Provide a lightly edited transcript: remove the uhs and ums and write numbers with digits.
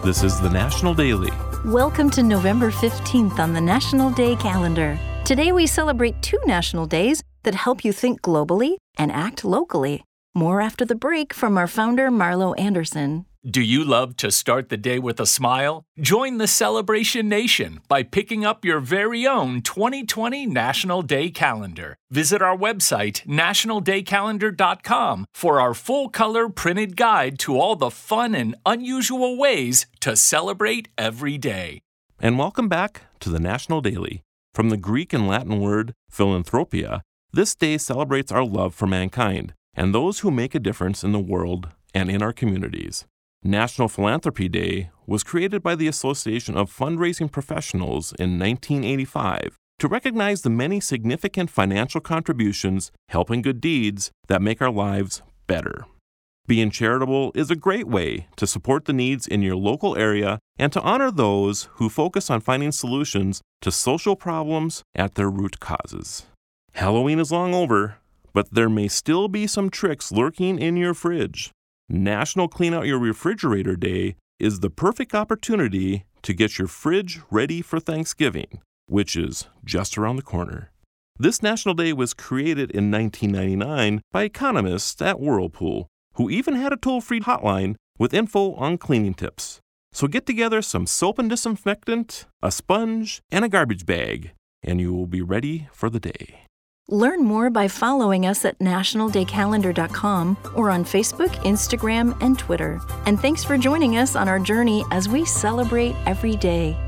This is the National Daily. Welcome to November 15th on the National Day calendar. Today we celebrate two national days that help you think globally and act locally. More after the break from our founder, Marlo Anderson. Do you love to start the day with a smile? Join the Celebration Nation by picking up your very own 2020 National Day Calendar. Visit our website, nationaldaycalendar.com, for our full-color printed guide to all the fun and unusual ways to celebrate every day. And welcome back to the National Daily. From the Greek and Latin word philanthropia, this day celebrates our love for mankind and those who make a difference in the world and in our communities. National Philanthropy Day was created by the Association of Fundraising Professionals in 1985 to recognize the many significant financial contributions helping good deeds that make our lives better. Being charitable is a great way to support the needs in your local area and to honor those who focus on finding solutions to social problems at their root causes. Halloween is long over, but there may still be some tricks lurking in your fridge. National Clean Out Your Refrigerator Day is the perfect opportunity to get your fridge ready for Thanksgiving, which is just around the corner. This National Day was created in 1999 by economists at Whirlpool, who even had a toll-free hotline with info on cleaning tips. So get together some soap and disinfectant, a sponge, and a garbage bag, and you will be ready for the day. Learn more by following us at nationaldaycalendar.com or on Facebook, Instagram, and Twitter. And thanks for joining us on our journey as we celebrate every day.